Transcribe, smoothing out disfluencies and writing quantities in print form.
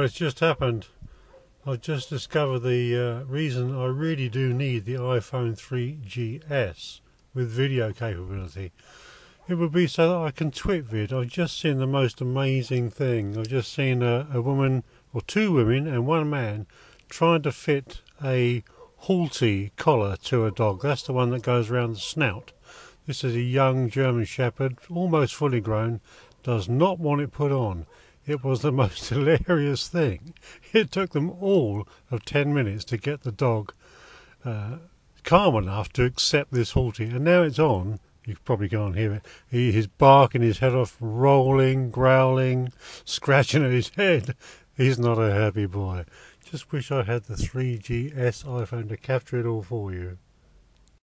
Well, it's just happened. I've just discovered the reason I really do need the iPhone 3GS with video capability. It would be so that I can TwitVid. I've just seen the most amazing thing. I've just seen a woman, or two women and one man, trying to fit a Halti collar to a dog. That's the one that goes around the snout. This is a young German Shepherd, almost fully grown, does not want it put on. It was the most hilarious thing. It took them all of 10 minutes to get the dog calm enough to accept this Halti. And now it's on. You probably can't hear it. He's barking his head off, rolling, growling, scratching at his head. He's not a happy boy. Just wish I had the 3GS iPhone to capture it all for you.